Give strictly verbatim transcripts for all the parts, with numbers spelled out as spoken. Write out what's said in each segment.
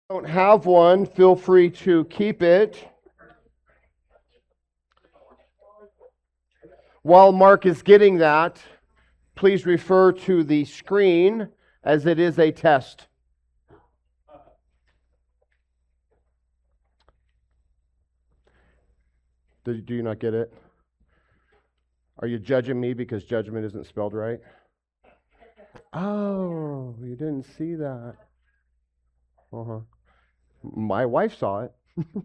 Don't have one, feel free to keep it. While Mark is getting that, please refer to the screen as it is a test. Do, do you not get it? Are you judging me because judgment isn't spelled right? Oh, you didn't see that. Uh-huh. My wife saw it.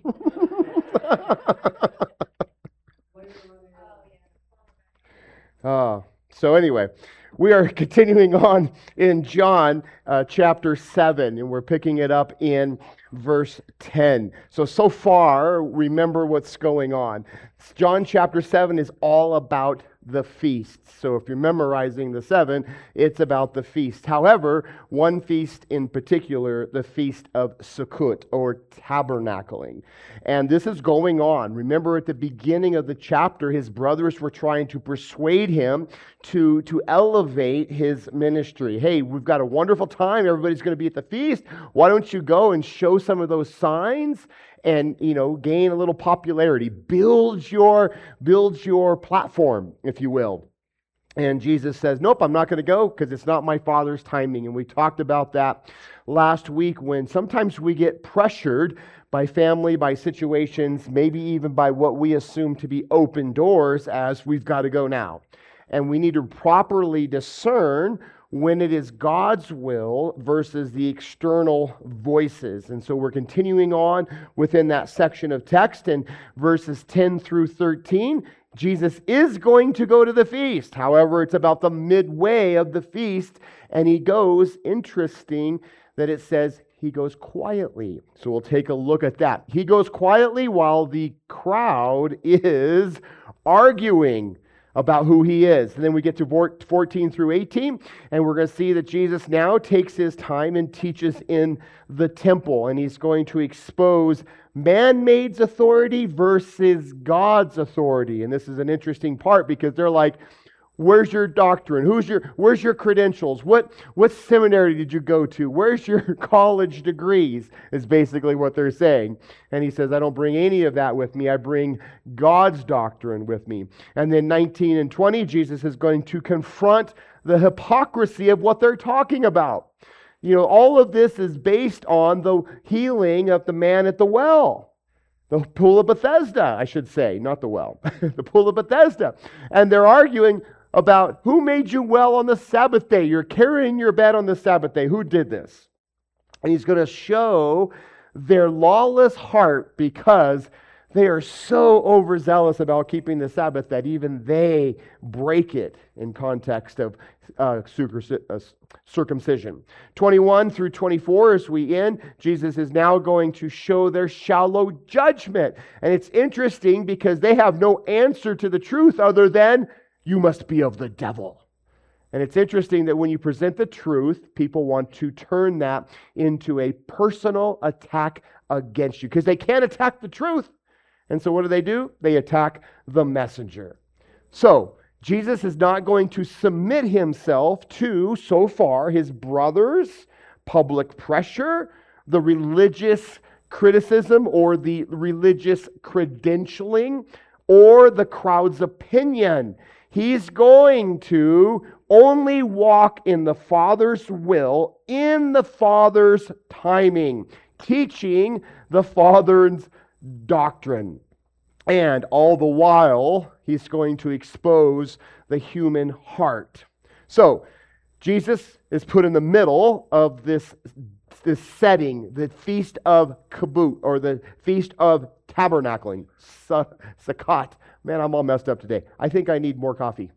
uh, so anyway, we are continuing on in John uh, chapter seven, and we're picking it up in verse ten. So, so far, remember what's going on. John chapter seven is all about the feast. So if you're memorizing the seven, it's about the feast. However, one feast in particular, the feast of Sukkot, or tabernacling. And this is going on. Remember at the beginning of the chapter, his brothers were trying to persuade him to, to elevate his ministry. Hey, we've got a wonderful time. Everybody's going to be at the feast. Why don't you go and show some of those signs and, you know, gain a little popularity. Build your, build your platform, if you will. And Jesus says, nope, I'm not going to go because it's not my Father's timing. And we talked about that last week when sometimes we get pressured by family, by situations, maybe even by what we assume to be open doors as we've got to go now. And we need to properly discern when it is God's will versus the external voices. And so we're continuing on within that section of text in verses ten through thirteen. Jesus is going to go to the feast. However, it's about the midway of the feast, and he goes, interesting that it says he goes quietly. So we'll take a look at that. He goes quietly while the crowd is arguing about who he is. And then we get to fourteen through eighteen, and we're going to see that Jesus now takes his time and teaches in the temple, and he's going to expose man-made authority versus God's authority. And this is an interesting part because they're like, where's your doctrine? Who's your where's your credentials? What what seminary did you go to? Where's your college degrees? Is basically what they're saying. And he says, I don't bring any of that with me. I bring God's doctrine with me. And then nineteen and twenty, Jesus is going to confront the hypocrisy of what they're talking about. You know, all of this is based on the healing of the man at the well. The pool of Bethesda, I should say, not the well. The pool of Bethesda. And they're arguing about who made you well on the Sabbath day. You're carrying your bed on the Sabbath day. Who did this? And he's going to show their lawless heart because they are so overzealous about keeping the Sabbath that even they break it in context of uh, circumcision. twenty-one through twenty-four, as we end, Jesus is now going to show their shallow judgment. And it's interesting because they have no answer to the truth other than, you must be of the devil. And it's interesting that when you present the truth, people want to turn that into a personal attack against you because they can't attack the truth. And so what do they do? They attack the messenger. So Jesus is not going to submit himself to, so far, his brothers' public pressure, the religious criticism or the religious credentialing, or the crowd's opinion. He's going to only walk in the Father's will, in the Father's timing, teaching the Father's doctrine. And all the while, he's going to expose the human heart. So, Jesus is put in the middle of this, this setting, the Feast of Kabut, or the Feast of Tabernacling, Sukkot. Man, I'm all messed up today. I think I need more coffee.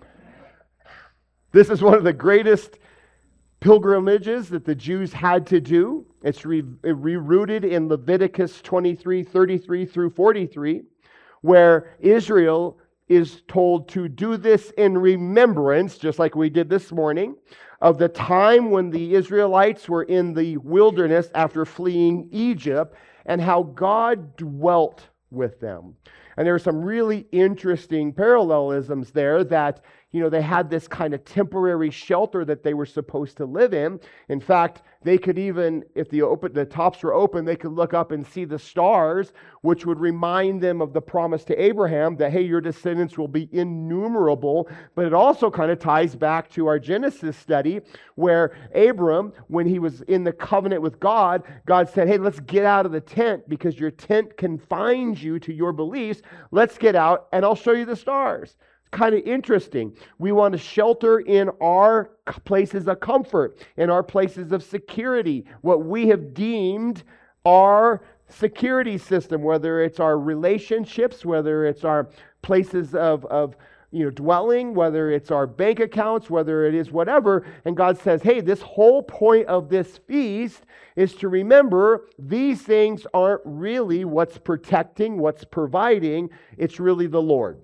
This is one of the greatest pilgrimages that the Jews had to do. It's re- rooted in Leviticus twenty-three, thirty-three through forty-three, where Israel is told to do this in remembrance, just like we did this morning, of the time when the Israelites were in the wilderness after fleeing Egypt and how God dwelt with them. And there are some really interesting parallelisms there that you know, they had this kind of temporary shelter that they were supposed to live in. In fact, they could even, if the open, the tops were open, they could look up and see the stars, which would remind them of the promise to Abraham that, hey, your descendants will be innumerable. But it also kind of ties back to our Genesis study where Abram, when he was in the covenant with God, God said, hey, let's get out of the tent because your tent confines you to your beliefs. Let's get out and I'll show you the stars. Kind of interesting. We want to shelter in our places of comfort, in our places of security, what we have deemed our security system, whether it's our relationships, whether it's our places of, of you know, dwelling, whether it's our bank accounts, whether it is whatever. And God says, hey, this whole point of this feast is to remember these things aren't really what's protecting, what's providing. It's really the Lord.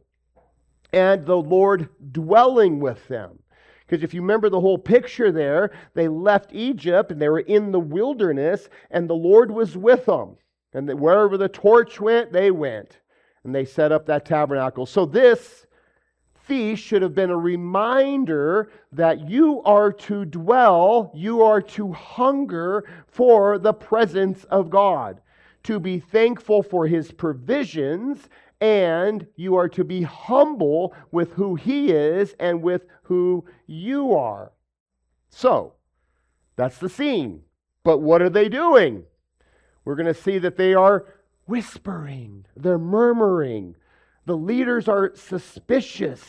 And the Lord dwelling with them. Because if you remember the whole picture there, they left Egypt and they were in the wilderness and the Lord was with them. And wherever the torch went, they went. And they set up that tabernacle. So this feast should have been a reminder that you are to dwell, you are to hunger for the presence of God. To be thankful for His provisions, and you are to be humble with who He is and with who you are. So, that's the scene. But what are they doing? We're going to see that they are whispering. They're murmuring. The leaders are suspicious.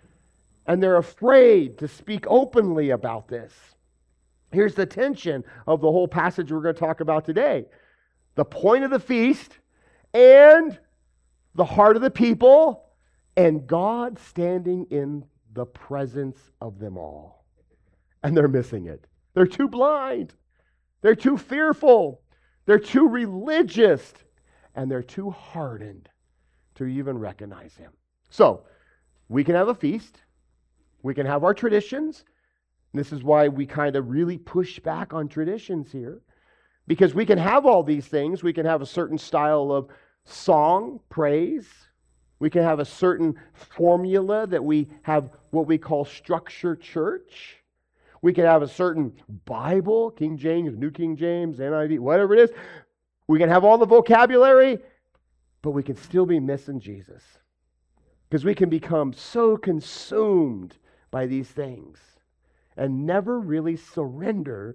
And they're afraid to speak openly about this. Here's the tension of the whole passage we're going to talk about today. The point of the feast and the heart of the people, and God standing in the presence of them all. And they're missing it. They're too blind. They're too fearful. They're too religious. And they're too hardened to even recognize Him. So, we can have a feast. We can have our traditions. This is why we kind of really push back on traditions here. Because we can have all these things. We can have a certain style of song, praise. We can have a certain formula that we have what we call structure church. We can have a certain Bible, King James, New King James, N I V, whatever it is. We can have all the vocabulary, but we can still be missing Jesus. Because we can become so consumed by these things and never really surrender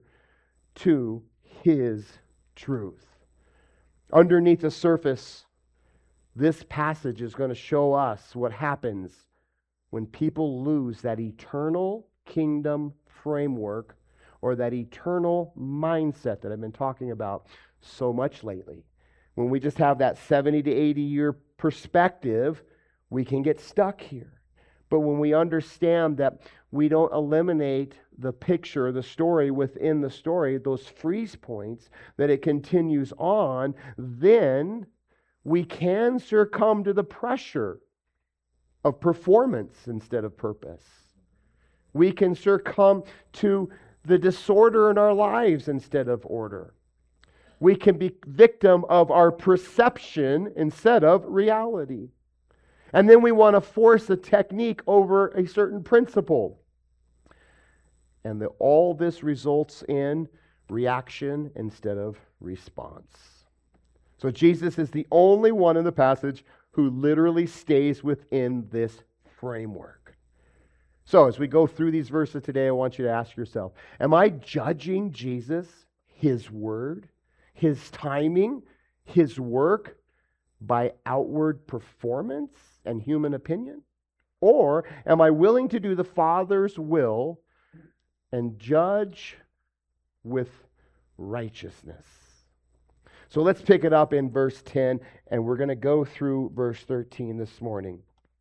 to His truth. Underneath the surface, this passage is going to show us what happens when people lose that eternal kingdom framework or that eternal mindset that I've been talking about so much lately. When we just have that seventy to eighty year perspective, we can get stuck here. But when we understand that we don't eliminate the picture, the story within the story, those freeze points, that it continues on, then we can succumb to the pressure of performance instead of purpose. We can succumb to the disorder in our lives instead of order. We can be victim of our perception instead of reality. And then we want to force a technique over a certain principle. And the, all this results in reaction instead of response. So Jesus is the only one in the passage who literally stays within this framework. So as we go through these verses today, I want you to ask yourself, am I judging Jesus, His word, His timing, His work by outward performance and human opinion? Or am I willing to do the Father's will and judge with righteousness? So let's pick it up in verse ten, and we're going to go through verse thirteen this morning.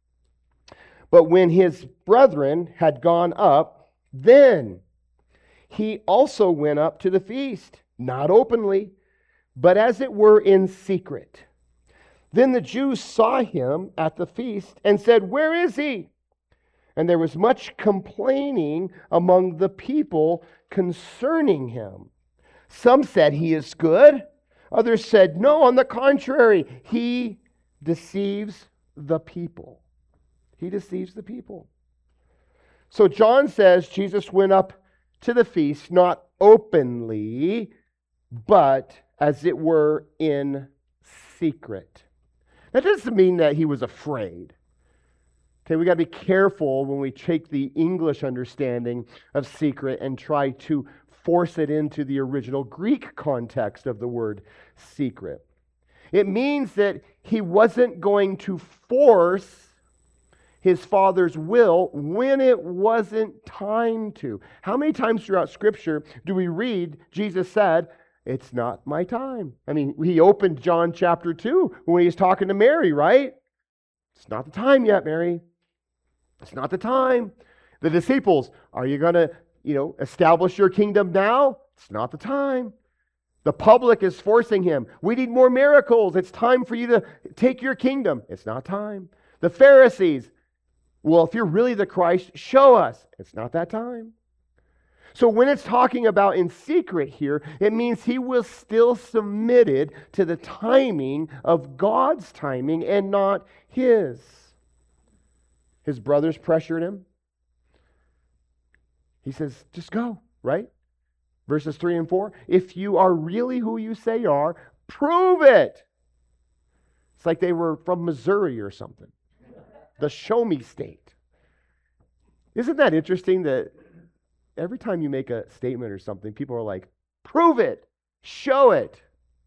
But when his brethren had gone up, then he also went up to the feast, not openly, but as it were in secret. Then the Jews saw him at the feast and said, "Where is he?" And there was much complaining among the people concerning him. Some said, "He is good." Others said, "No, on the contrary, he deceives the people." He deceives the people. So John says Jesus went up to the feast not openly, but as it were in secret. That doesn't mean that he was afraid. Okay, we got to be careful when we take the English understanding of secret and try to force it into the original Greek context of the word secret. It means that he wasn't going to force his Father's will when it wasn't time to. How many times throughout Scripture do we read Jesus said, "It's not my time"? I mean, he opened John chapter two when he was talking to Mary, right? It's not the time yet, Mary. It's not the time. The disciples, are you going to, you know, establish your kingdom now? It's not the time. The public is forcing him. We need more miracles. It's time for you to take your kingdom. It's not time. The Pharisees, well, if you're really the Christ, show us. It's not that time. So when it's talking about in secret here, it means he was still submitted to the timing of God's timing and not his. His brothers pressured him. He says, just go, right? Verses three and four. If you are really who you say you are, prove it. It's like they were from Missouri or something. The show me state. Isn't that interesting that every time you make a statement or something, people are like, prove it, show it.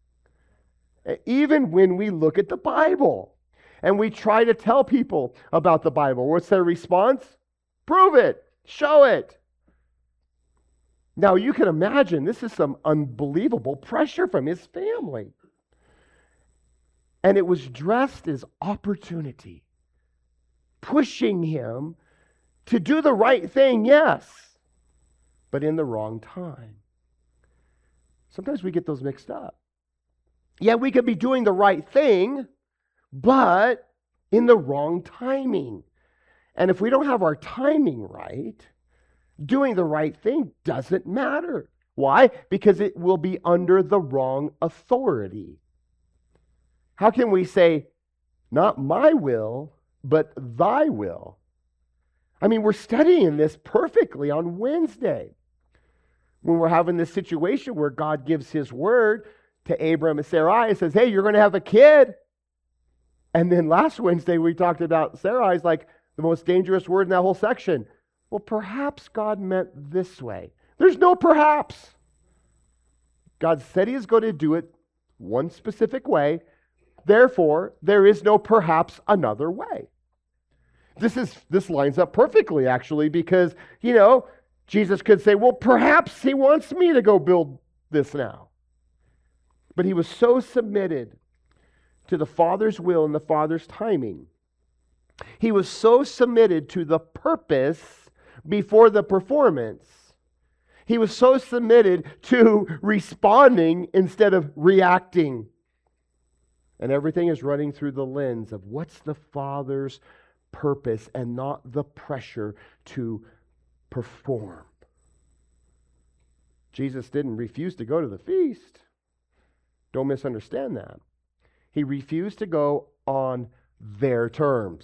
Even when we look at the Bible and we try to tell people about the Bible, what's their response? Prove it, show it. Now you can imagine this is some unbelievable pressure from his family. And it was dressed as opportunity, pushing him to do the right thing, yes, but in the wrong time. Sometimes we get those mixed up. Yeah, we could be doing the right thing, but in the wrong timing. And if we don't have our timing right, doing the right thing doesn't matter. Why? Because it will be under the wrong authority. How can we say, not my will, but thy will? I mean, we're studying this perfectly on Wednesday. When we're having this situation where God gives his word to Abram and Sarai and says, hey, you're going to have a kid. And then last Wednesday we talked about Sarai's like the most dangerous word in that whole section. Well, perhaps God meant this way. There's no perhaps. God said he is going to do it one specific way. Therefore, there is no perhaps another way. This is this lines up perfectly, actually, because, you know, Jesus could say, well, perhaps he wants me to go build this now. But he was so submitted to the Father's will and the Father's timing. He was so submitted to the purpose before the performance. He was so submitted to responding instead of reacting. And everything is running through the lens of what's the Father's purpose and not the pressure to perform. Jesus didn't refuse to go to the feast. Don't misunderstand that. He refused to go on their terms.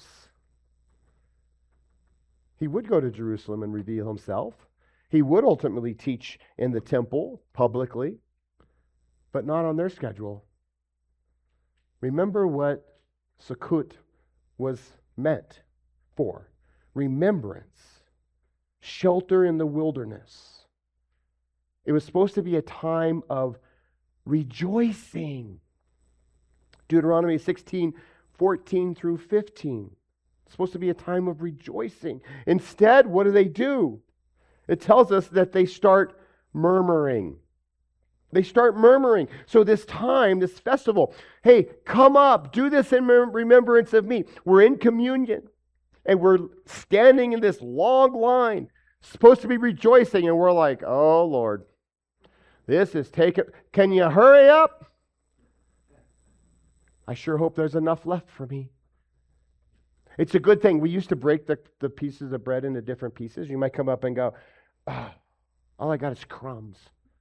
He would go to Jerusalem and reveal himself. He would ultimately teach in the temple publicly, but not on their schedule. Remember what Sukkot was meant for. Remembrance. Shelter in the wilderness. It was supposed to be a time of rejoicing. Deuteronomy sixteen, fourteen through fifteen. It's supposed to be a time of rejoicing. Instead, what do they do? It tells us that they start murmuring. They start murmuring. So this time, this festival, hey, come up, do this in remembrance of me. We're in communion, and we're standing in this long line, supposed to be rejoicing, and we're like, oh, Lord, this is taking, can you hurry up? I sure hope there's enough left for me. It's a good thing. We used to break the, the pieces of bread into different pieces. You might come up and go, oh, all I got is crumbs.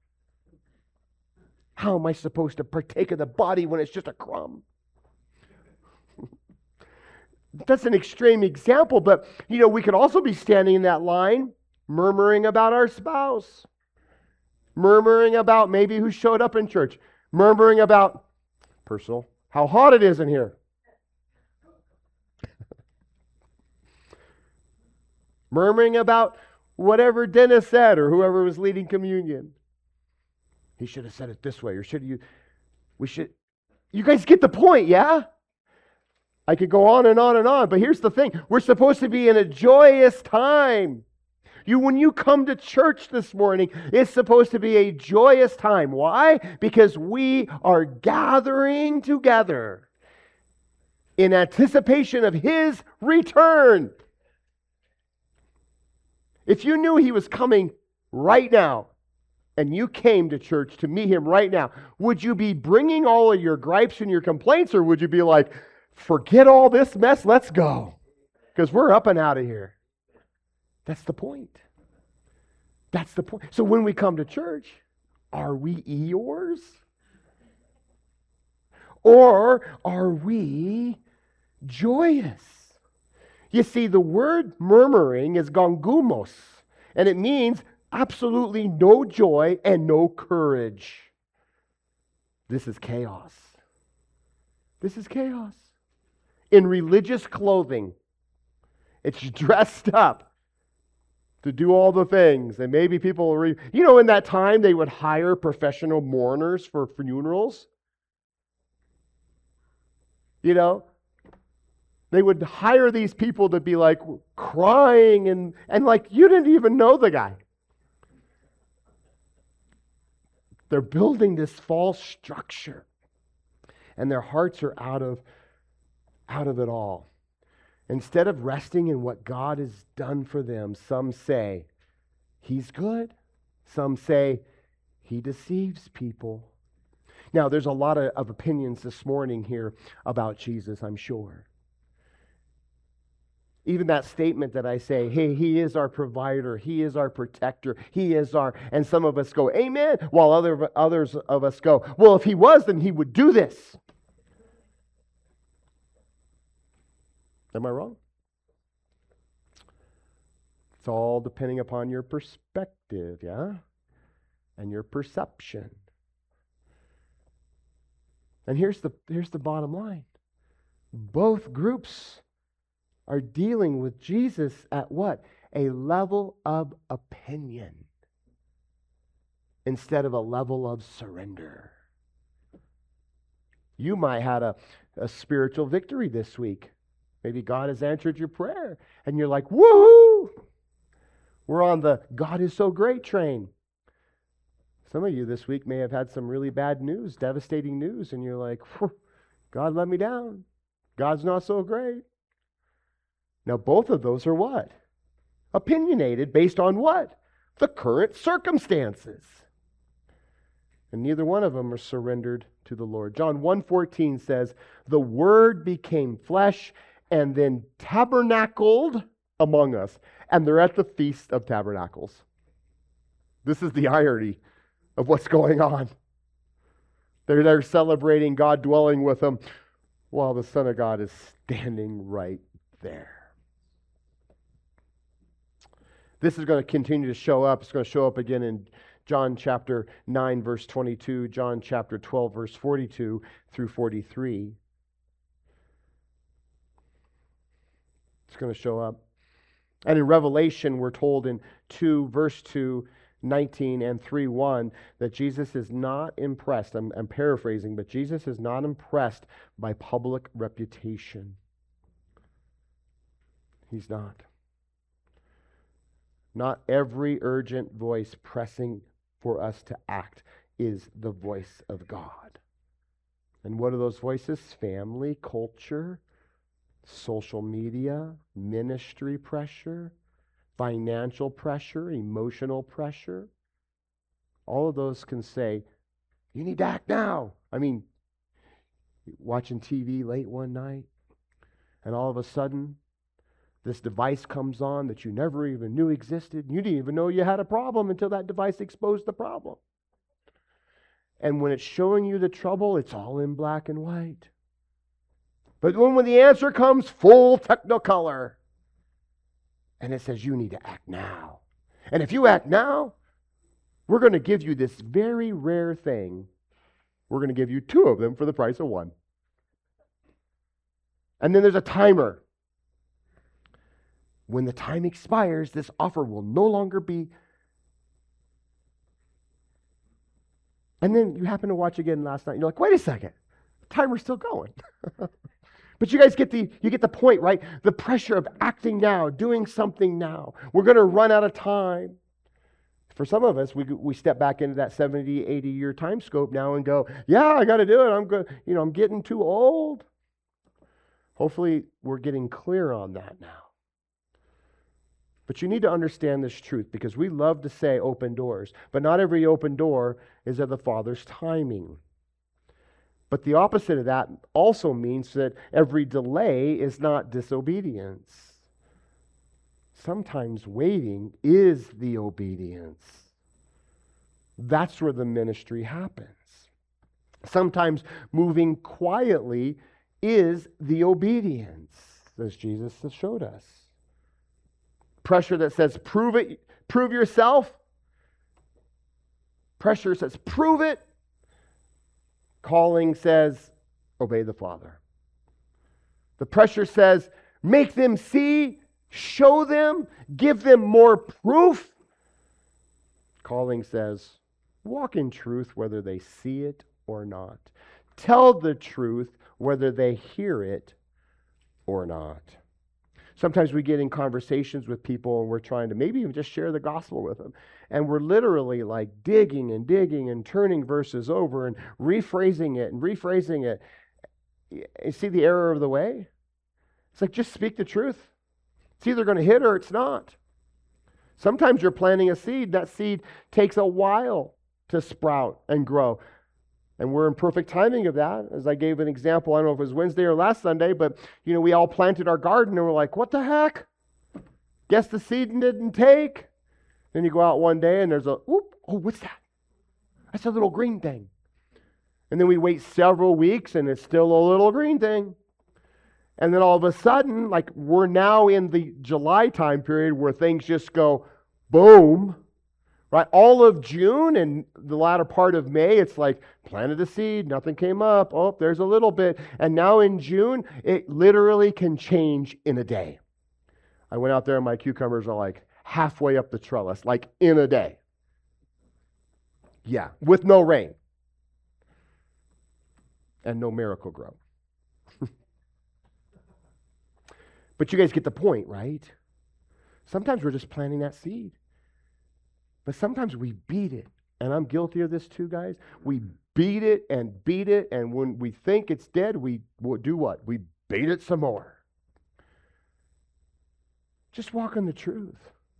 How am I supposed to partake of the body when it's just a crumb? That's an extreme example, but you know, we could also be standing in that line murmuring about our spouse, murmuring about maybe who showed up in church, murmuring about personal, how hot it is in here. Murmuring about whatever Dennis said or whoever was leading communion. He should have said it this way, or should you, we should, you guys get the point, yeah? I could go on and on and on, but here's the thing. We're supposed to be in a joyous time. You, when you come to church this morning, it's supposed to be a joyous time. Why? Because we are gathering together in anticipation of His return. If you knew He was coming right now, and you came to church to meet Him right now, would you be bringing all of your gripes and your complaints, or would you be like, forget all this mess, let's go, because we're up and out of here? That's the point. That's the point. So when we come to church, are we Eeyores? Or are we joyous? You see, the word murmuring is gongumos, and it means absolutely no joy and no courage. This is chaos. This is chaos. In religious clothing, it's dressed up to do all the things. And maybe people will read, you know, in that time they would hire professional mourners for funerals. You know, they would hire these people to be like crying and, and like you didn't even know the guy. They're building this false structure, and their hearts are out of, out of it all. Instead of resting in what God has done for them, some say, He's good. Some say, He deceives people. Now, there's a lot of, of opinions this morning here about Jesus, I'm sure. Even that statement that I say, hey, He is our provider, He is our protector, He is our, and some of us go, amen, while other, others of us go, well, if He was, then He would do this. Am I wrong? It's all depending upon your perspective, yeah? And your perception. And here's the, here's the bottom line. Both groups are dealing with Jesus at what? A level of opinion instead of a level of surrender. You might have had a, a spiritual victory this week. Maybe God has answered your prayer and you're like, woohoo! We're on the God is so great train. Some of you this week may have had some really bad news, devastating news, and you're like, God let me down. God's not so great. Now, both of those are what? Opinionated based on what? The current circumstances. And neither one of them are surrendered to the Lord. John one fourteen says, the Word became flesh and then tabernacled among us. And they're at the Feast of Tabernacles. This is the irony of what's going on. They're, they're celebrating God dwelling with them while the Son of God is standing right there. This is going to continue to show up. It's going to show up again in John chapter nine, verse twenty-two, John chapter twelve, verse forty-two through forty-three. It's going to show up. And in Revelation, we're told in two, verse two, nineteen and three one, that Jesus is not impressed. I'm, I'm paraphrasing, but Jesus is not impressed by public reputation. He's not. Not every urgent voice pressing for us to act is the voice of God. And what are those voices? Family, culture, social media, ministry pressure, financial pressure, emotional pressure. All of those can say, you need to act now. I mean, watching T V late one night, and all of a sudden, this device comes on that you never even knew existed. You didn't even know you had a problem until that device exposed the problem. And when it's showing you the trouble, it's all in black and white. But when, when the answer comes, full technicolor. And it says, you need to act now. And if you act now, we're going to give you this very rare thing. We're going to give you two of them for the price of one. And then there's a timer. When the time expires, this offer will no longer be. And then you happen to watch again last night. You're like, wait a second. The timer's still going. But you guys get the you get the point, right? The pressure of acting now, doing something now. We're going to run out of time. For some of us, we we step back into that seventy, eighty year time scope now and go, yeah, I got to do it. I'm going, you know, I'm getting too old. Hopefully, we're getting clear on that now. But you need to understand this truth, because we love to say open doors, but not every open door is of the Father's timing. But the opposite of that also means that every delay is not disobedience. Sometimes waiting is the obedience. That's where the ministry happens. Sometimes moving quietly is the obedience, as Jesus has showed us. Pressure that says, prove it, prove yourself. Pressure says, prove it. Calling says, obey the Father. The pressure says, make them see, show them, give them more proof. Calling says, walk in truth whether they see it or not. Tell the truth whether they hear it or not. Sometimes we get in conversations with people and we're trying to maybe even just share the gospel with them. And we're literally like digging and digging and turning verses over and rephrasing it and rephrasing it. You see the error of the way? It's like, just speak the truth. It's either going to hit or it's not. Sometimes you're planting a seed. That seed takes a while to sprout and grow. And we're in perfect timing of that. As I gave an example, I don't know if it was Wednesday or last Sunday, but you know, we all planted our garden and we're like, what the heck? Guess the seed didn't take. Then you go out one day and there's a, whoop, oh, what's that? That's a little green thing. And then we wait several weeks and it's still a little green thing. And then all of a sudden, like we're now in the July time period where things just go boom. Right? All of June and the latter part of May, it's like planted a seed, nothing came up. Oh, there's a little bit. And now in June, it literally can change in a day. I went out there and my cucumbers are like halfway up the trellis, like in a day. Yeah, with no rain. And no miracle grow. But you guys get the point, right? Sometimes we're just planting that seed. But sometimes we beat it. And I'm guilty of this too, guys. We beat it and beat it. And when we think it's dead, we do what? We beat it some more. Just walk in the truth.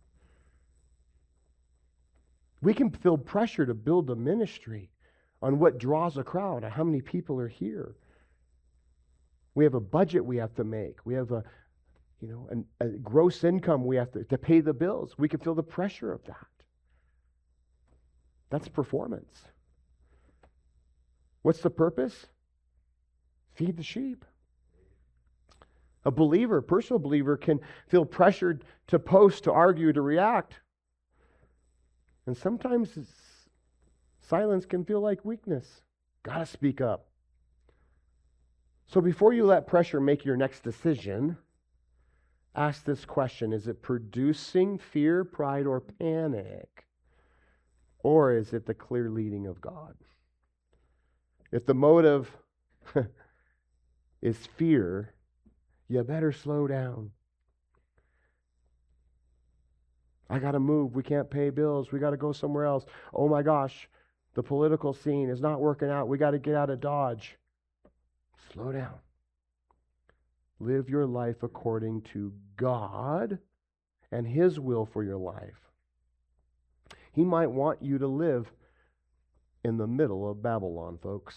We can feel pressure to build a ministry on what draws a crowd, and how many people are here. We have a budget we have to make. We have a, you know, an, a gross income we have to, to pay the bills. We can feel the pressure of that. That's performance. What's the purpose? Feed the sheep. A believer, a personal believer, can feel pressured to post, to argue, to react. And sometimes silence can feel like weakness. Gotta speak up. So before you let pressure make your next decision, ask this question: is it producing fear, pride, or panic? Or is it the clear leading of God? If the motive is fear, you better slow down. I got to move. We can't pay bills. We got to go somewhere else. Oh my gosh, the political scene is not working out. We got to get out of Dodge. Slow down. Live your life according to God and His will for your life. He might want you to live in the middle of Babylon, folks.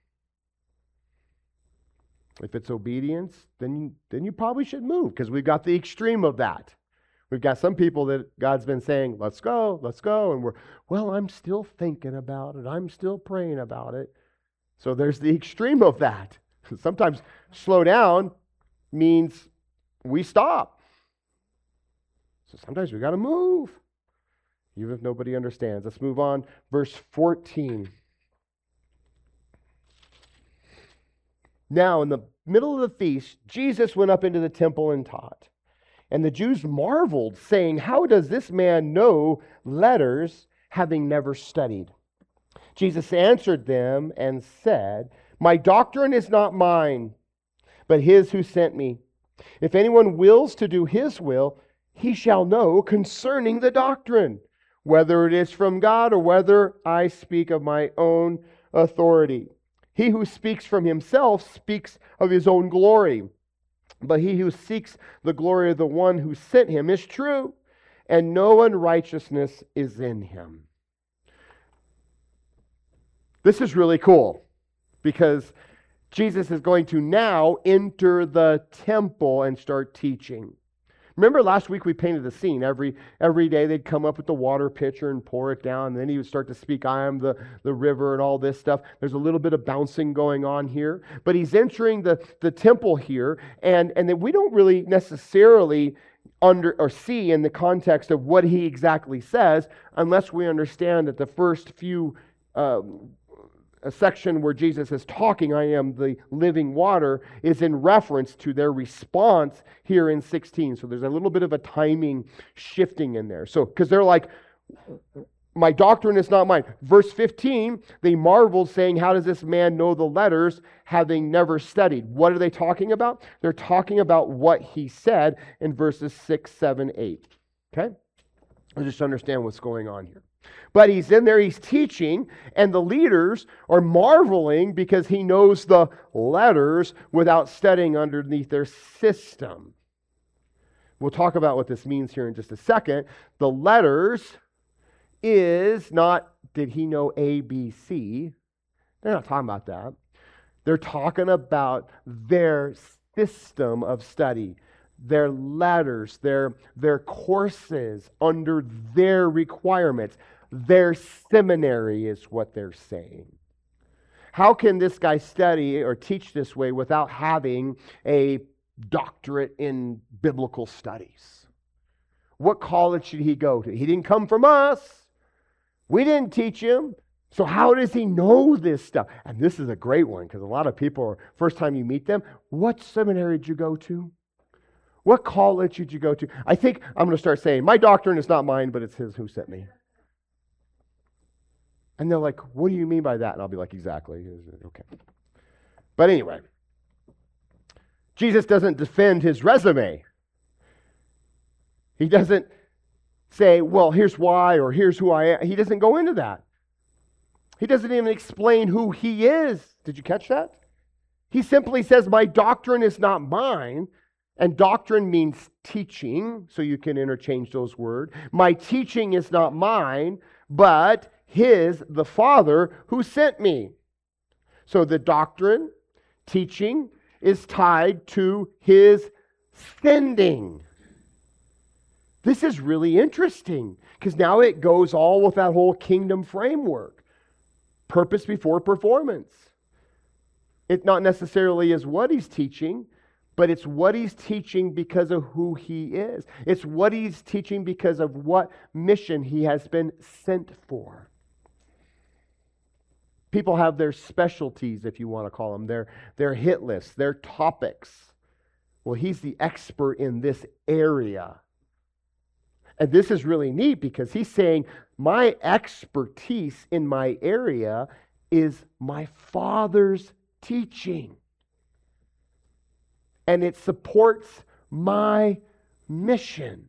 If it's obedience, then, then you probably should move, because we've got the extreme of that. We've got some people that God's been saying, let's go, let's go. And we're, well, I'm still thinking about it. I'm still praying about it. So there's the extreme of that. Sometimes slow down means we stop. So sometimes we got to move, even if nobody understands. Let's move on. Verse fourteen. Now, in the middle of the feast, Jesus went up into the temple and taught. And the Jews marveled, saying, "How does this man know letters, having never studied?" Jesus answered them and said, "My doctrine is not mine, but his who sent me. If anyone wills to do his will, he shall know concerning the doctrine, whether it is from God or whether I speak of my own authority. He who speaks from himself speaks of his own glory, but he who seeks the glory of the one who sent him is true, and no unrighteousness is in him." This is really cool, because Jesus is going to now enter the temple and start teaching. Remember last week we painted the scene. Every every day they'd come up with the water pitcher and pour it down. And then he would start to speak, "I am the, the river," and all this stuff. There's a little bit of bouncing going on here. But he's entering the, the temple here. And, and then we don't really necessarily under or see in the context of what he exactly says, unless we understand that the first few um, a section where Jesus is talking, "I am the living water," is in reference to their response here in sixteen. So there's a little bit of a timing shifting in there. So, because they're like, "My doctrine is not mine." Verse fifteen, they marveled, saying, "How does this man know the letters, having never studied?" What are they talking about? They're talking about what he said in verses six, seven, eight. Okay? Let's just understand what's going on here. But he's in there, he's teaching, and the leaders are marveling because he knows the letters without studying underneath their system. We'll talk about what this means here in just a second. The letters is not, did he know A, B, C? They're not talking about that. They're talking about their system of study, their letters, their, their courses under their requirements. Their seminary is what they're saying. How can this guy study or teach this way without having a doctorate in biblical studies? What college should he go to? He didn't come from us. We didn't teach him. So how does he know this stuff? And this is a great one, because a lot of people, are, first time you meet them, "What seminary did you go to? What college did you go to?" I think I'm going to start saying, "My doctrine is not mine, but it's his who sent me." And they're like, "What do you mean by that?" And I'll be like, "Exactly." Okay. But anyway, Jesus doesn't defend his resume. He doesn't say, "Well, here's why," or "Here's who I am." He doesn't go into that. He doesn't even explain who he is. Did you catch that? He simply says, "My doctrine is not mine." And doctrine means teaching, so you can interchange those words. "My teaching is not mine, but his, the Father, who sent me." So the doctrine, teaching, is tied to his sending. This is really interesting, because now it goes all with that whole kingdom framework. Purpose before performance. It not necessarily is what he's teaching, but it's what he's teaching because of who he is. It's what he's teaching because of what mission he has been sent for. People have their specialties, if you want to call them, their, their hit lists, their topics. Well, he's the expert in this area. And this is really neat, because he's saying, my expertise in my area is my Father's teaching. And it supports my mission.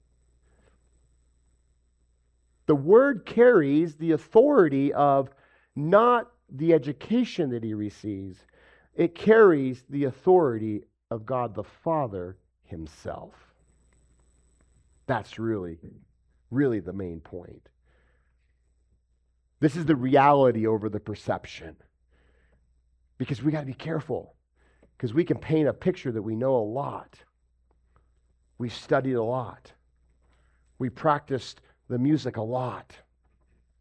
The word carries the authority of not the education that he receives. It carries the authority of God the Father himself. That's really, really the main point. This is the reality over the perception. Because we got to be careful. Because we can paint a picture that we know a lot. We've studied a lot. We practiced the music a lot.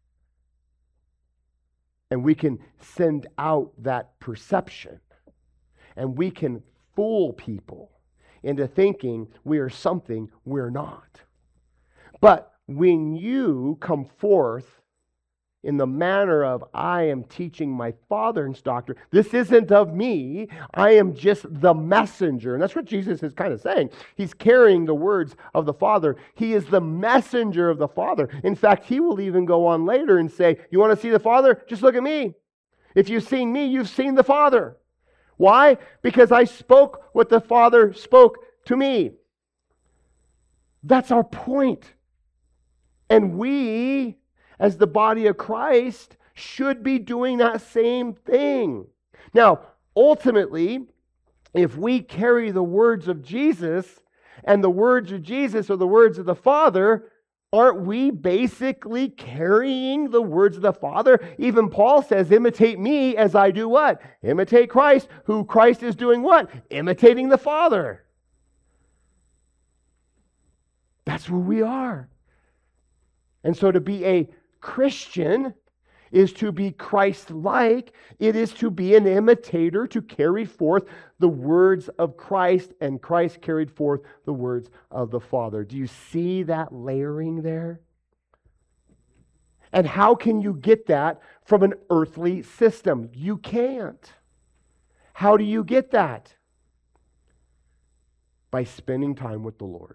And we can send out that perception. And we can fool people into thinking we are something we're not. But when you come forth in the manner of, I am teaching my Father's doctrine, this isn't of me, I am just the messenger. And that's what Jesus is kind of saying. He's carrying the words of the Father. He is the messenger of the Father. In fact, he will even go on later and say, you want to see the Father? Just look at me. If you've seen me, you've seen the Father. Why? Because I spoke what the Father spoke to me. That's our point. And we, as the body of Christ, should be doing that same thing. Now, ultimately, if we carry the words of Jesus, and the words of Jesus are the words of the Father, aren't we basically carrying the words of the Father? Even Paul says, imitate me as I do what? Imitate Christ, who Christ is doing what? Imitating the Father. That's who we are. And so to be a Christian is to be Christ-like. It is to be an imitator, to carry forth the words of Christ, and Christ carried forth the words of the Father. Do you see that layering there? And how can you get that from an earthly system? You can't. How do you get that? By spending time with the Lord.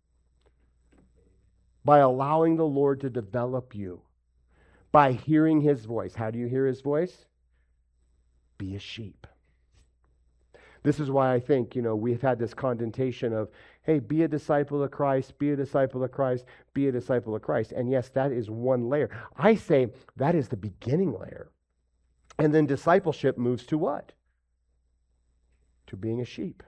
By allowing the Lord to develop you. By hearing His voice. How do you hear His voice? Be a sheep. This is why I think, you know, we've had this connotation of, hey, be a disciple of Christ, be a disciple of Christ, be a disciple of Christ. And yes, that is one layer. I say that is the beginning layer. And then discipleship moves to what? To being a sheep.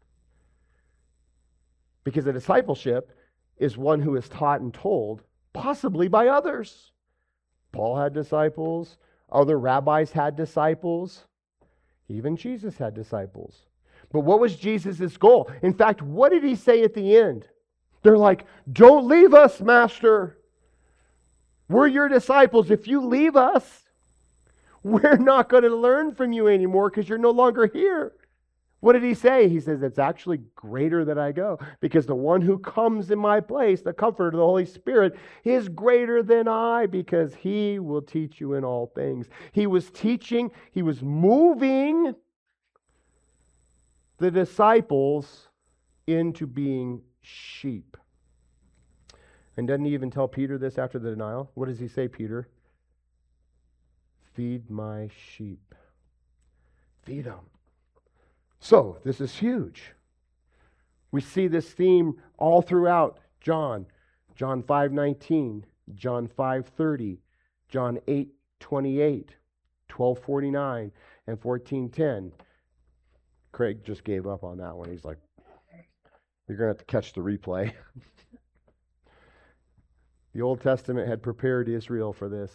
Because a discipleship is one who is taught and told, possibly by others. Paul had disciples. Other rabbis had disciples. Even Jesus had disciples. But what was Jesus' goal? In fact, what did He say at the end? They're like, don't leave us, Master. We're your disciples. If you leave us, we're not going to learn from you anymore because you're no longer here. What did He say? He says, it's actually greater that I go, because the one who comes in my place, the Comforter, the Holy Spirit, is greater than I, because He will teach you in all things. He was teaching, He was moving the disciples into being sheep. And doesn't He even tell Peter this after the denial? What does He say, Peter? Feed my sheep. Feed them. So, this is huge. We see this theme all throughout John. John five nineteen, John five thirty, John eight twenty-eight, twelve forty-nine, and fourteen ten. Craig just gave up on that one. He's like, you're going to have to catch the replay. The Old Testament had prepared Israel for this.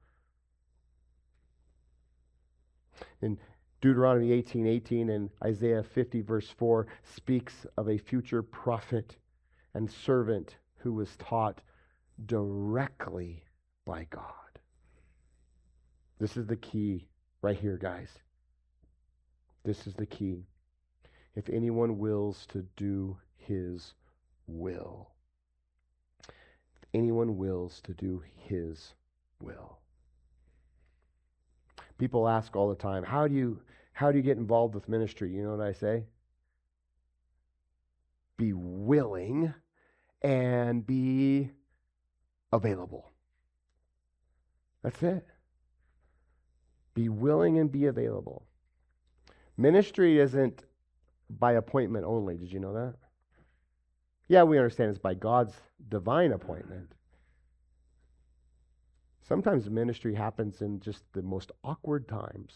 In Deuteronomy eighteen eighteen and Isaiah fifty verse four speaks of a future prophet and servant who was taught directly by God. This is the key right here, guys. This is the key. If anyone wills to do His will. If anyone wills to do His will. People ask all the time, how do you how do you get involved with ministry? You know what I say? Be willing and be available. That's it. Be willing and be available. Ministry isn't by appointment only. Did you know that? Yeah, we understand it's by God's divine appointment. Sometimes ministry happens in just the most awkward times.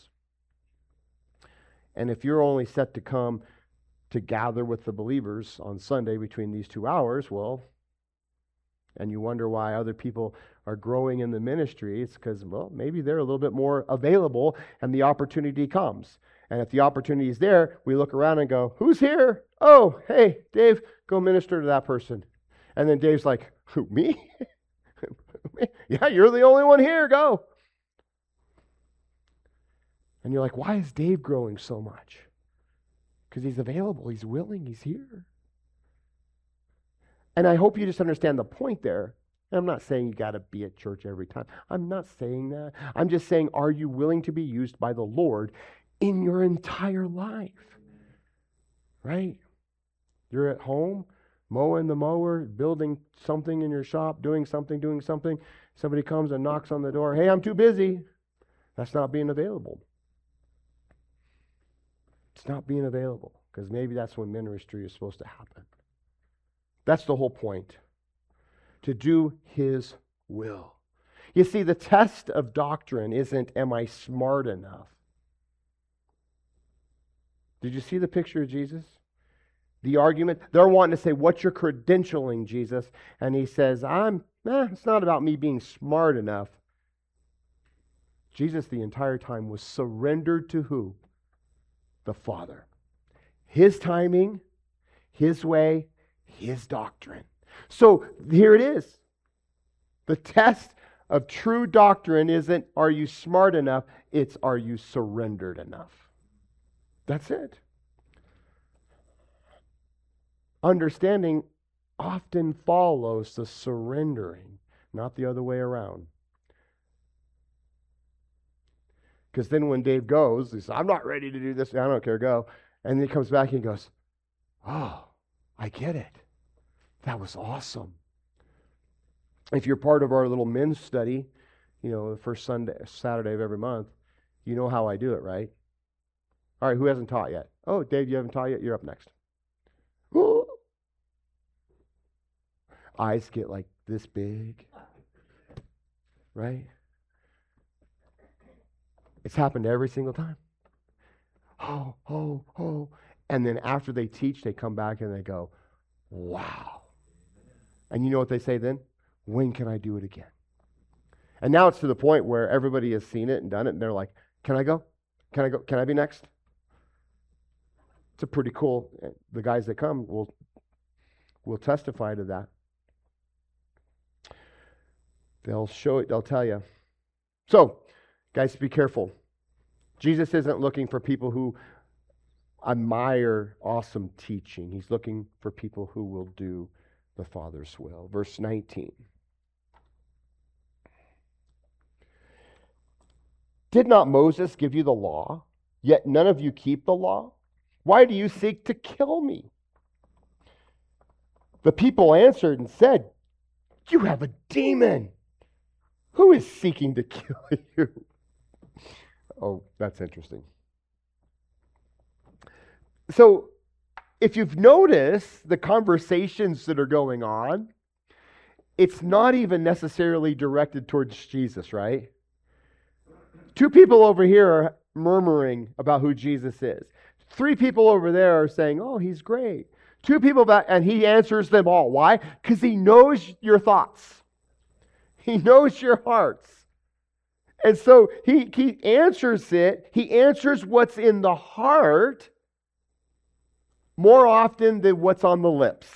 And if you're only set to come to gather with the believers on Sunday between these two hours, well, and you wonder why other people are growing in the ministry, it's because, well, maybe they're a little bit more available and the opportunity comes. And if the opportunity is there, we look around and go, who's here? Oh, hey, Dave, go minister to that person. And then Dave's like, who, me? Yeah, you're the only one here, go. And you're like, why is Dave growing so much? Because he's available, he's willing, he's here. And I hope you just understand the point there. And I'm not saying you got to be at church every time. I'm not saying that. I'm just saying, are you willing to be used by the Lord in your entire life? Right? You're at home, mowing the mower, building something in your shop, doing something, doing something. Somebody comes and knocks on the door. Hey, I'm too busy. That's not being available. It's not being available because maybe that's when ministry is supposed to happen. That's the whole point. To do His will. You see, the test of doctrine isn't, am I smart enough? Did you see the picture of Jesus? The argument, they're wanting to say, what's your credentialing, Jesus? And He says, I'm, eh, it's not about me being smart enough. Jesus the entire time was surrendered to who? The Father. His timing, His way, His doctrine. So here it is. The test of true doctrine isn't, are you smart enough? It's, are you surrendered enough? That's it. Understanding often follows the surrendering, not the other way around. Because then when Dave goes, he says, I'm not ready to do this. I don't care, go. And then he comes back and he goes, oh, I get it. That was awesome. If you're part of our little men's study, you know, the first Sunday, Saturday of every month, you know how I do it, right? All right, who hasn't taught yet? Oh, Dave, you haven't taught yet? You're up next. Ooh. Eyes get like this big, right? It's happened every single time. Oh, oh, oh. And then after they teach, they come back and they go, wow. And you know what they say then? When can I do it again? And now it's to the point where everybody has seen it and done it, and they're like, can I go? Can I go? Can I be next? It's a pretty cool, the guys that come will, will testify to that. They'll show it, they'll tell you. So, guys, be careful. Jesus isn't looking for people who admire awesome teaching. He's looking for people who will do the Father's will. Verse nineteen. Did not Moses give you the law, yet none of you keep the law? Why do you seek to kill me? The people answered and said, you have a demon. Who is seeking to kill you? Oh, that's interesting. So, if you've noticed the conversations that are going on, it's not even necessarily directed towards Jesus, right? Two people over here are murmuring about who Jesus is. Three people over there are saying, oh, he's great. Two people back, and he answers them all. Why? Because he knows your thoughts. He knows your hearts. And so he, he answers it. He answers what's in the heart more often than what's on the lips.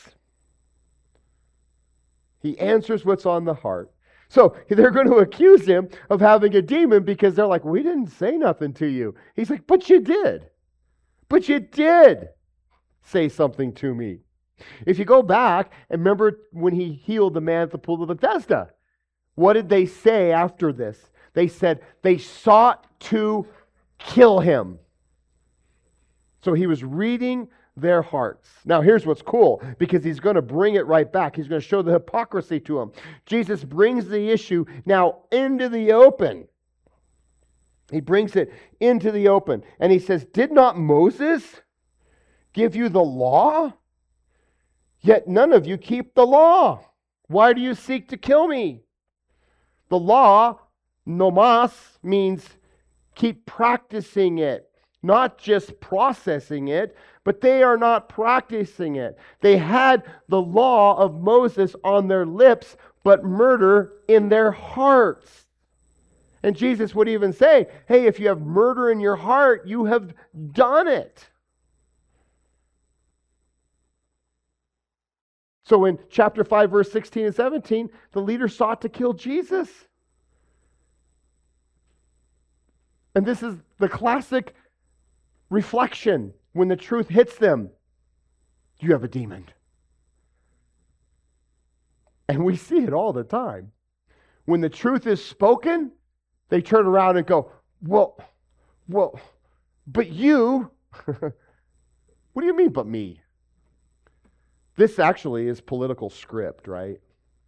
He answers what's on the heart. So they're going to accuse him of having a demon because they're like, we didn't say nothing to you. He's like, but you did. But you did say something to me. If you go back and remember when he healed the man at the pool of Bethesda, what did they say after this? They said they sought to kill him. So he was reading their hearts. Now here's what's cool, because he's going to bring it right back. He's going to show the hypocrisy to them. Jesus brings the issue now into the open. He brings it into the open. And he says, did not Moses give you the law? Yet none of you keep the law. Why do you seek to kill me? The law, nomos, means keep practicing it, not just processing it, but they are not practicing it. They had the law of Moses on their lips, but murder in their hearts. And Jesus would even say, hey, if you have murder in your heart, you have done it. So in chapter five, verse sixteen and seventeen, the leader sought to kill Jesus. And this is the classic reflection When the truth hits them, you have a demon. And we see it all the time. When the truth is spoken, they turn around and go, well, well, but you, what do you mean, but me? This actually is political script, right?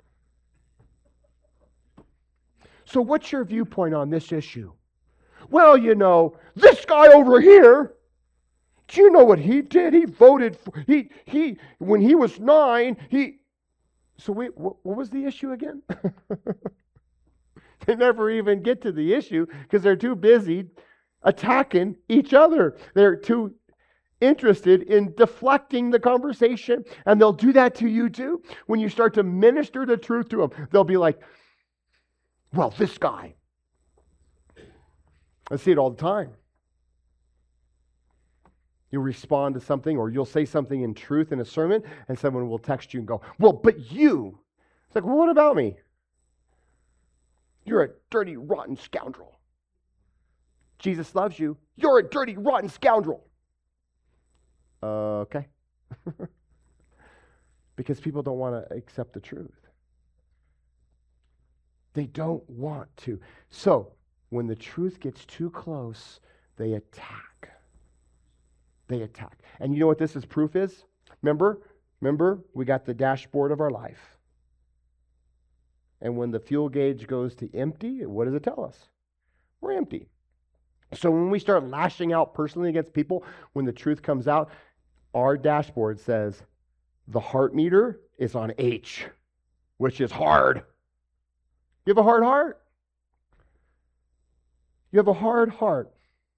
So what's your viewpoint on this issue? Well, you know, this guy over here, do you know what he did? He voted for, he, he, when he was nine, he, so wait, what, what was the issue again? They never even get to the issue because they're too busy attacking each other. They're too interested in deflecting the conversation, and they'll do that to you too. When you start to minister the truth to them, they'll be like, well, this guy. I see it all the time. You'll respond to something, or you'll say something in truth in a sermon, and someone will text you and go, well, but you. It's like, well, what about me? You're a dirty, rotten scoundrel. Jesus loves you. You're a dirty, rotten scoundrel. Uh, okay. Because people don't want to accept the truth. They don't want to. So, when the truth gets too close, they attack. They attack. And you know what this is proof is? Remember? Remember, we got the dashboard of our life. And when the fuel gauge goes to empty, what does it tell us? We're empty. So when we start lashing out personally against people, when the truth comes out, our dashboard says the heart meter is on H, which is hard. You have a hard heart. You have a hard heart.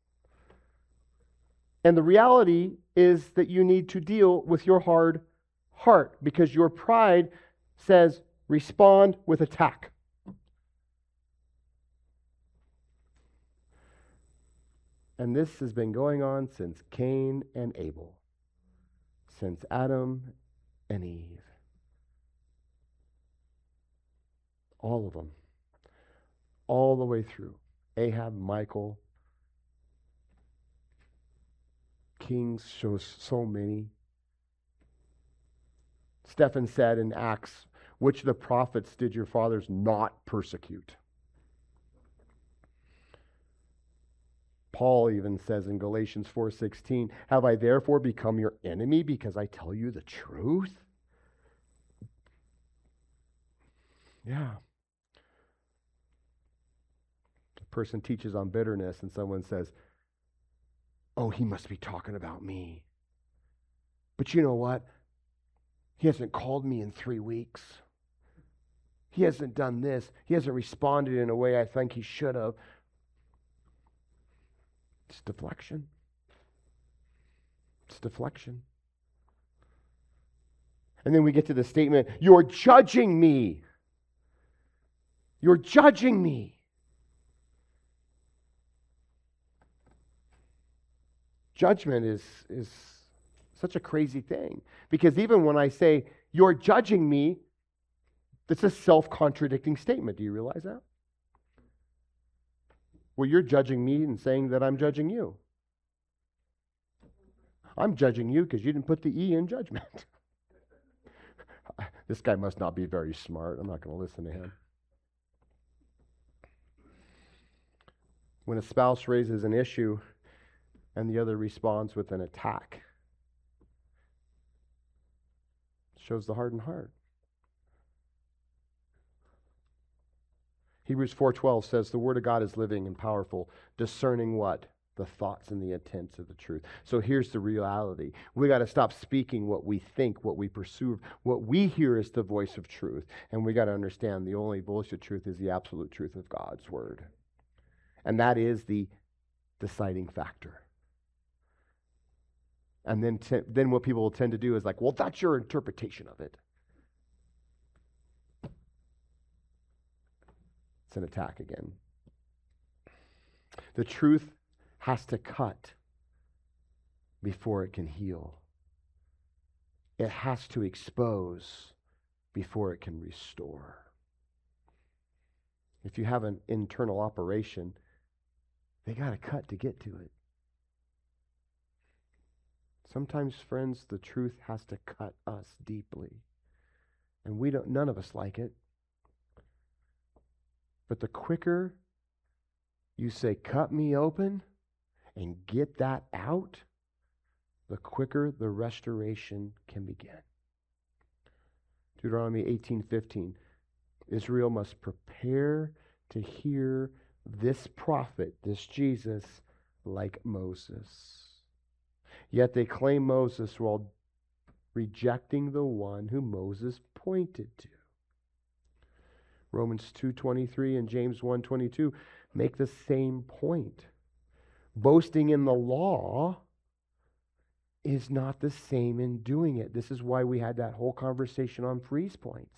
And the reality is that you need to deal with your hard heart because your pride says respond with attack. And this has been going on since Cain and Abel, since Adam and Eve. All of them. All the way through. Ahab, Michael, Kings shows so many. Stephen said in Acts, which of the prophets did your fathers not persecute? Paul even says in Galatians four sixteen, have I therefore become your enemy because I tell you the truth? Yeah. A person teaches on bitterness and someone says, oh, he must be talking about me. But you know what? He hasn't called me in three weeks. He hasn't done this. He hasn't responded in a way I think he should have. It's deflection. It's deflection. And then we get to the statement, you're judging me. You're judging me. Judgment is, is such a crazy thing. Because even when I say, you're judging me, it's a self-contradicting statement. Do you realize that? Well, you're judging me and saying that I'm judging you. I'm judging you because you didn't put the E in judgment. This guy must not be very smart. I'm not going to listen to him. When a spouse raises an issue and the other responds with an attack, it shows the hardened heart. Hebrews four twelve says the word of God is living and powerful, discerning what? The thoughts and the intents of the truth. So here's the reality. We got to stop speaking what we think, what we pursue. What we hear is the voice of truth. And we got to understand the only voice of truth is the absolute truth of God's word. And that is the deciding factor. And then, t- then what people will tend to do is like, well, that's your interpretation of it. It's an attack again. The truth has to cut before it can heal. It has to expose before it can restore. If you have an internal operation, they got to cut to get to it. Sometimes, friends, the truth has to cut us deeply. And we don't, none of us like it. But the quicker you say, cut me open and get that out, the quicker the restoration can begin. Deuteronomy eighteen fifteen. Israel must prepare to hear this prophet, this Jesus, like Moses. Yet they claim Moses while rejecting the one who Moses pointed to. Romans two twenty-three and James one twenty-two make the same point. Boasting in the law is not the same in doing it. This is why we had that whole conversation on freeze points.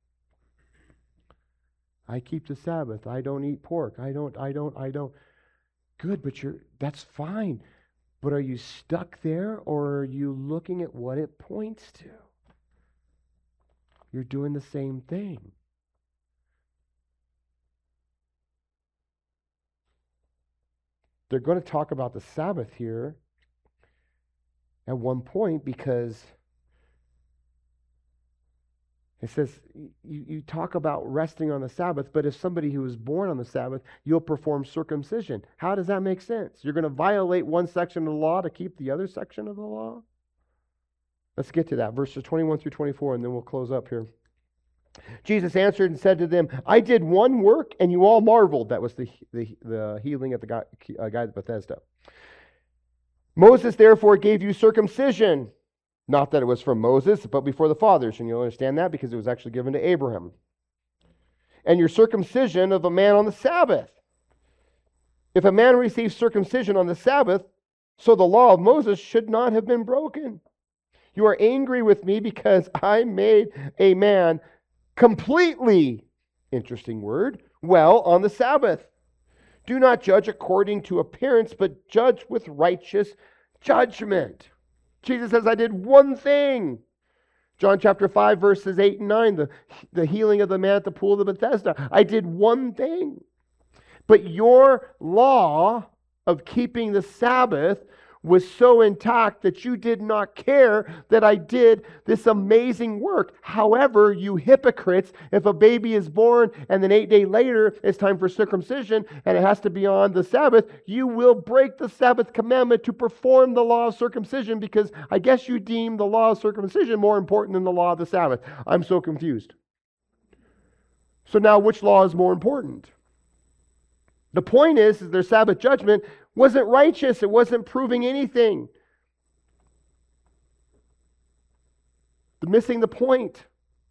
I keep the Sabbath. I don't eat pork. I don't, I don't, I don't. Good, but you're that's fine. But are you stuck there, or are you looking at what it points to? You're doing the same thing. They're going to talk about the Sabbath here at one point, because it says you, you talk about resting on the Sabbath, but if somebody who was born on the Sabbath, you'll perform circumcision. How does that make sense? You're going to violate one section of the law to keep the other section of the law? Let's get to that. Verses twenty-one through twenty-four, and then we'll close up here. Jesus answered and said to them, I did one work, and you all marveled. That was the, the, the healing of the guy, uh, guy at Bethesda. Moses therefore gave you circumcision. Not that it was from Moses, but before the fathers. And you'll understand that because it was actually given to Abraham. And your circumcision of a man on the Sabbath. If a man receives circumcision on the Sabbath, so the law of Moses should not have been broken. You are angry with me because I made a man completely, interesting word, well on the Sabbath. Do not judge according to appearance, but judge with righteous judgment. Jesus says, I did one thing. John chapter five, verses eight and nine, the, the healing of the man at the pool of Bethesda. I did one thing. But your law of keeping the Sabbath was so intact that you did not care that I did this amazing work. However, you hypocrites, if a baby is born and then eight days later it's time for circumcision and it has to be on the Sabbath, you will break the Sabbath commandment to perform the law of circumcision because I guess you deem the law of circumcision more important than the law of the Sabbath. I'm so confused. So now which law is more important? The point is, is their Sabbath judgment wasn't righteous. It wasn't proving anything. They're missing the point.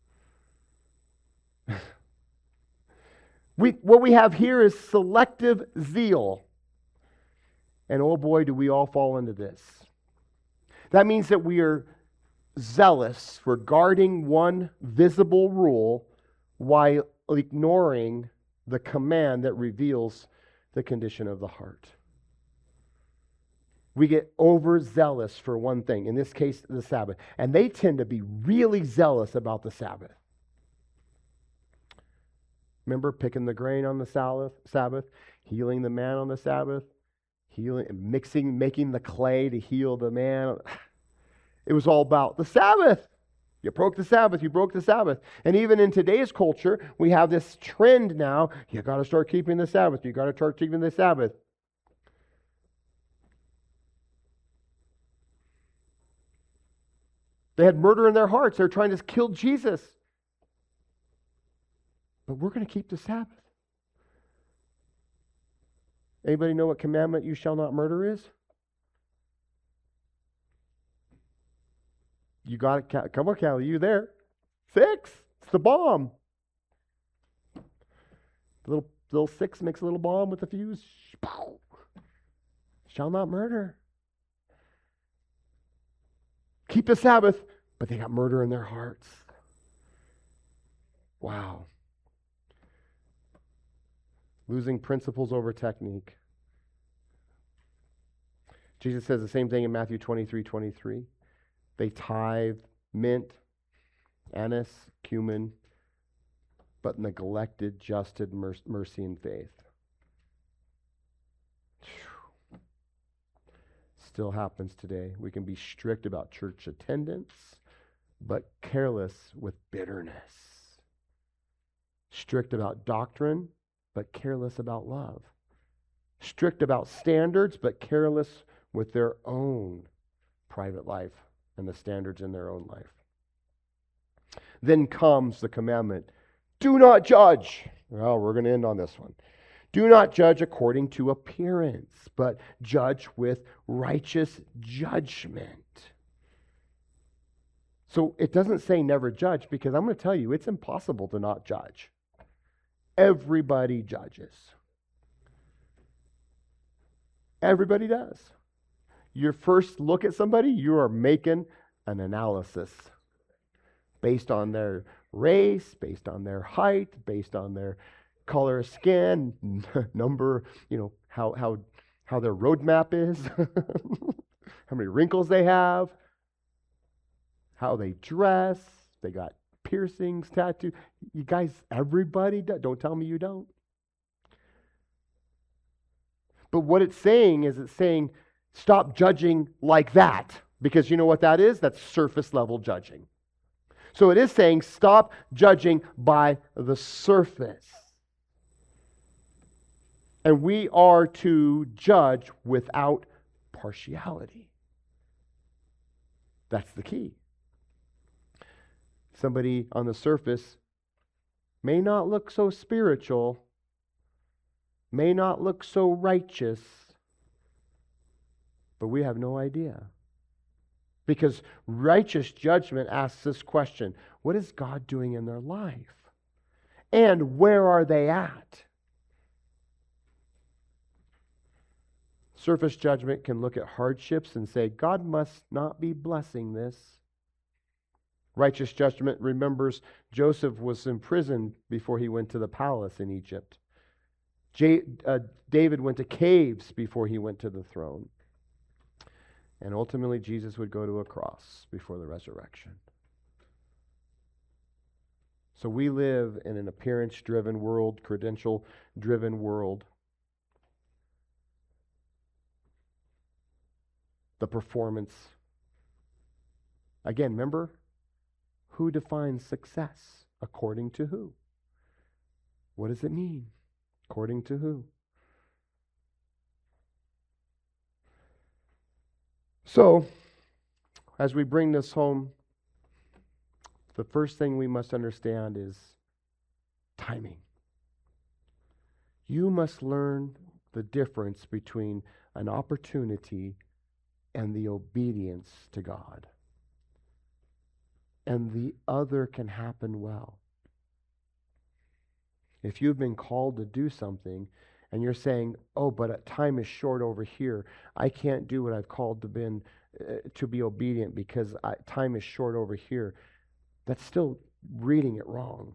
we, what we have here is selective zeal. And oh boy, do we all fall into this. That means that we are zealous for guarding one visible rule while ignoring the command that reveals the condition of the heart. We get overzealous for one thing, in this case, the Sabbath. And they tend to be really zealous about the Sabbath. Remember picking the grain on the Sabbath, healing the man on the Sabbath, healing, mixing, making the clay to heal the man. It was all about the Sabbath. You broke the Sabbath, you broke the Sabbath. And even in today's culture, we have this trend now, you got to start keeping the Sabbath, you got to start keeping the Sabbath. They had murder in their hearts. They were trying to kill Jesus. But we're going to keep the Sabbath. Anybody know what commandment you shall not murder is? You got it. Come on, Callie, you there? Six. It's the bomb. The little, little six makes a little bomb with a fuse. Shall not murder. Keep the Sabbath, but they got murder in their hearts. Wow. Losing principles over technique. Jesus says the same thing in Matthew twenty-three twenty-three. They tithe mint, anise, cumin, but neglected justice, mercy, and faith. It's still happens today. We can be strict about church attendance, but careless with bitterness. Strict about doctrine, but careless about love. Strict about standards, but careless with their own private life and the standards in their own life. Then comes the commandment, do not judge. Well, we're going to end on this one. Do not judge according to appearance, but judge with righteous judgment. So it doesn't say never judge, because I'm going to tell you, it's impossible to not judge. Everybody judges. Everybody does. Your first look at somebody, you are making an analysis based on their race, based on their height, based on their color of skin, number, you know, how how how their roadmap is, how many wrinkles they have, how they dress, they got piercings, tattoos. You guys, everybody does. Don't tell me you don't. But what it's saying is it's saying stop judging like that, because you know what that is? That's surface level judging. So it is saying stop judging by the surface. And we are to judge without partiality. That's the key. Somebody on the surface may not look so spiritual, may not look so righteous, but we have no idea. Because righteous judgment asks this question: what is God doing in their life? And where are they at? Surface judgment can look at hardships and say, God must not be blessing this. Righteous judgment remembers Joseph was imprisoned before he went to the palace in Egypt. J- uh, David went to caves before he went to the throne. And ultimately, Jesus would go to a cross before the resurrection. So we live in an appearance-driven world, credential-driven world. The performance. Again, remember, who defines success? According to who? What does it mean? According to who? So, as we bring this home, the first thing we must understand is timing. You must learn the difference between an opportunity and the obedience to God. And the other can happen well. If you've been called to do something and you're saying, oh, but time is short over here, I can't do what I've called to, been, uh, to be obedient because I, time is short over here, that's still reading it wrong.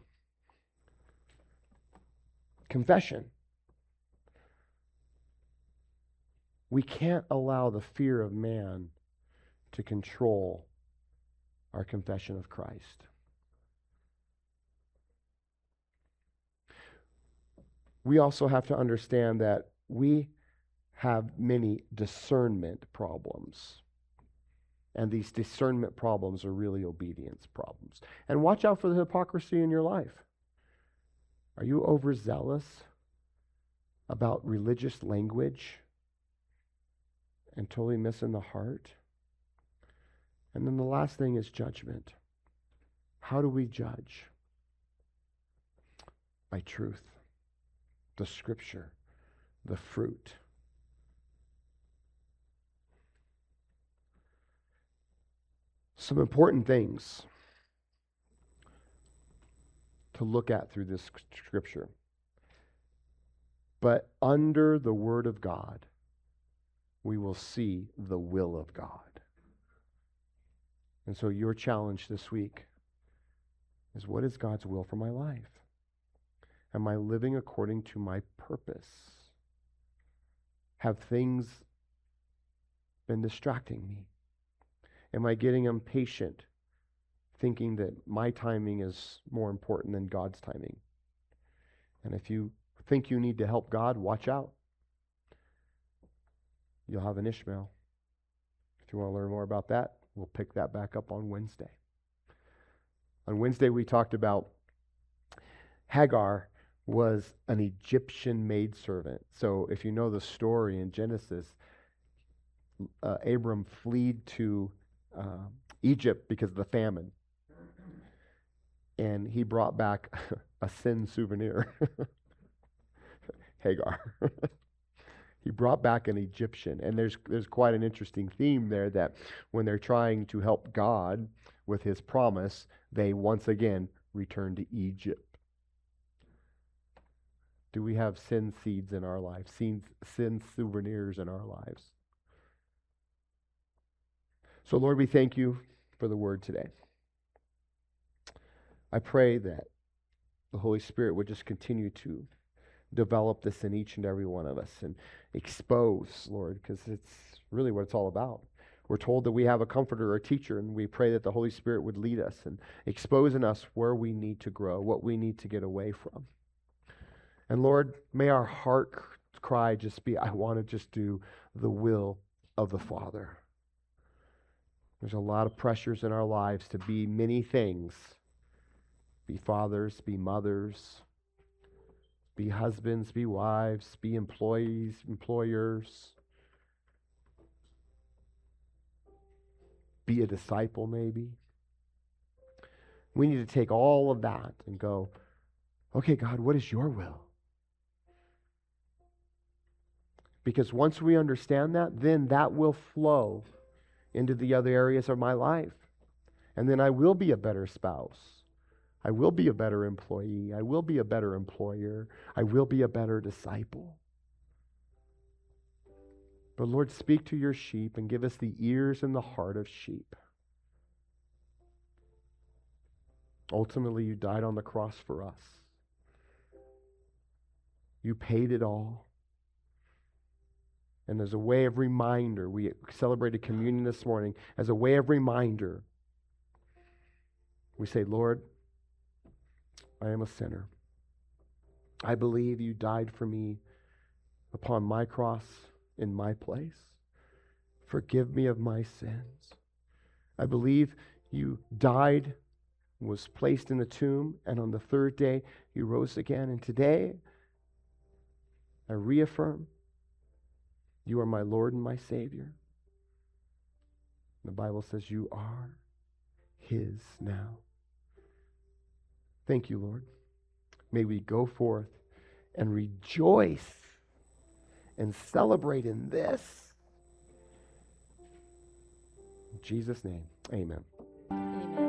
Confession. We can't allow the fear of man to control our confession of Christ. We also have to understand that we have many discernment problems. And these discernment problems are really obedience problems. And watch out for the hypocrisy in your life. Are you overzealous about religious language and totally missing the heart? And then the last thing is judgment. How do we judge? By truth, the scripture, the fruit. Some important things to look at through this scripture. But under the Word of God, we will see the will of God. And so your challenge this week is, what is God's will for my life? Am I living according to my purpose? Have things been distracting me? Am I getting impatient, thinking that my timing is more important than God's timing? And if you think you need to help God, watch out. You'll have an Ishmael. If you want to learn more about that, we'll pick that back up on Wednesday. On Wednesday, we talked about Hagar was an Egyptian maidservant. So if you know the story in Genesis, uh, Abram fled to uh, Egypt because of the famine. And he brought back a sin souvenir, Hagar. He brought back an Egyptian. And there's there's quite an interesting theme there that when they're trying to help God with his promise, they once again return to Egypt. Do we have sin seeds in our lives, sin, sin souvenirs in our lives? So, Lord, we thank you for the word today. I pray that the Holy Spirit would just continue to develop this in each and every one of us and expose, Lord, because it's really what it's all about. We're told that we have a comforter or a teacher, and we pray that the Holy Spirit would lead us and expose in us where we need to grow, what we need to get away from. And Lord, may our heart cry just be, I want to just do the will of the Father. There's a lot of pressures in our lives to be many things. Be fathers, be mothers, be husbands, be wives, be employees, employers. Be a disciple maybe. We need to take all of that and go, okay, God, what is your will? Because once we understand that, then that will flow into the other areas of my life. And then I will be a better spouse. I will be a better employee. I will be a better employer. I will be a better disciple. But Lord, speak to your sheep and give us the ears and the heart of sheep. Ultimately, you died on the cross for us. You paid it all. And as a way of reminder, we celebrated communion this morning. As a way of reminder, we say, Lord, I am a sinner. I believe you died for me upon my cross in my place. Forgive me of my sins. I believe you died, was placed in a tomb, and on the third day you rose again. And today I reaffirm you are my Lord and my Savior. The Bible says you are His now. Thank you, Lord. May we go forth and rejoice and celebrate in this. In Jesus' name, amen. Amen.